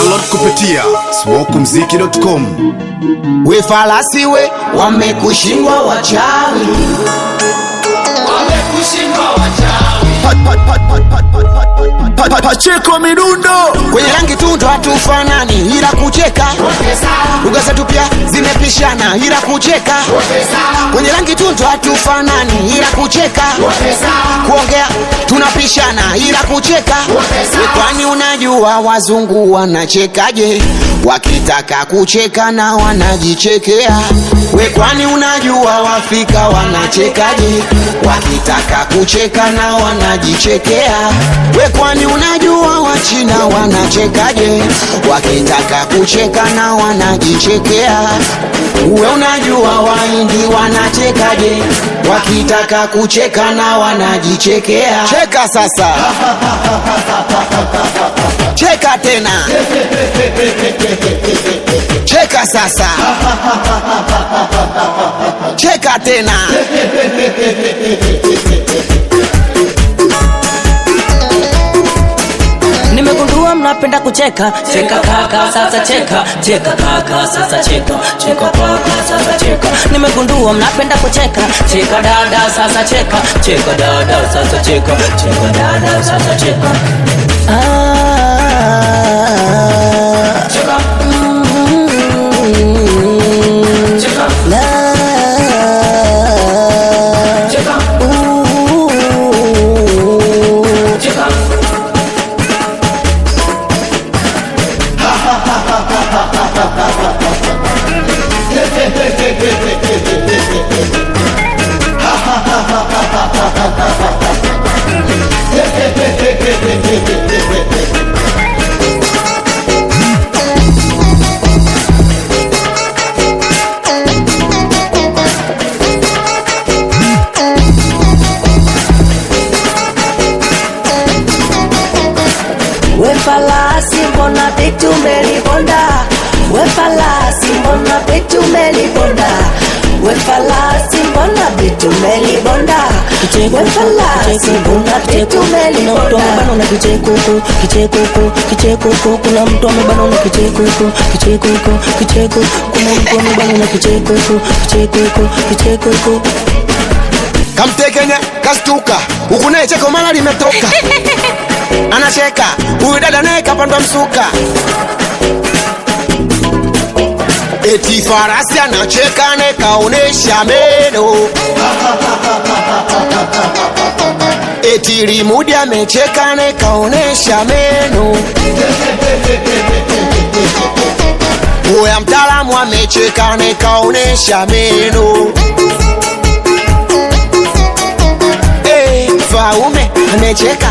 Download kupitia smokumziki.com. We falasi we wamekushindwa wachawi, wamekushindwa wachawi. Pacheko midundo kwenye rangi tundo hatufanani, ila kucheka lugha zetu pia zimepishana, ila kucheka kwenye rangi tundo hatufanani, ila kucheka kuongea tunapishana, ila kucheka. Kwani unajua wazungu wanachekaje? Wakitaka kucheka na wanajichekea. We kwani unajua Waafrika wanachekaje? Wakitaka kucheka na wanajichekea. We kwani unajua Wachina wanachekaje? Wakitaka kucheka na wanajichekea. We unajua Wahindi wanachekaje? Wakitaka kucheka na wanajichekea. Cheka sasa. Cheka tena. Cheka sasa. Cheka tena. Nimegundua mnapenda kucheka. Cheka kaka sasa cheka. Cheka kaka sasa cheka. Cheka kaka sasa cheka. Nimegundua mnapenda kucheka. Cheka dada sasa cheka. Cheka dada sasa cheka. Cheka dada sasa cheka. Cheka. Cheka. Cheka. Cheka. We falasi mbona vitu melibonda? We falasi mbona vitu melibonda? We falasi mbona vitu melibonda? We falasi mbona vitu melibonda? Kuna mtu amebana na kichekuku, kichekuku, kichekuku. Kuna mtu amebana na kichekuku, kichekuku, kichekuku. Kuna mtu amebana na kichekuku, kichekuku, kichekuku. Kamtekenya kastuka huku naye cheko mara limetoka. Anacheka huyu dada naye kapandwa msuka. Eti farasi anacheka naye kaonesha meno. Eti limudi amecheka naye kaonesha meno. Uya mtaalamu amecheka naye kaonesha meno. Faume amecheka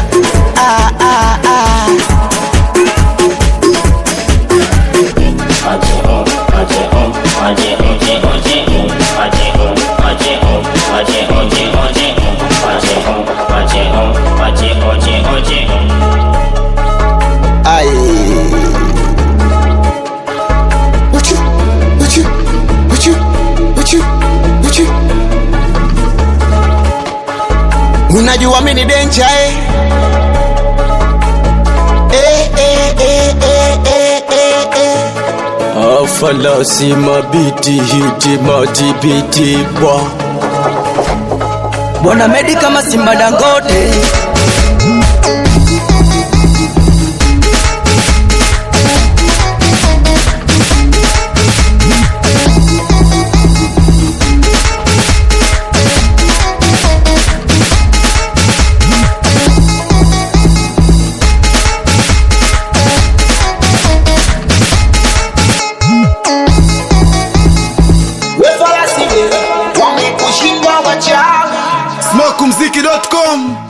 Unajua mimi ni danger Falasi mabiti hiti matibiti bwa Bwana Medi kama Simba Dangote. wamekushindwa wachawi. smokumziki.com.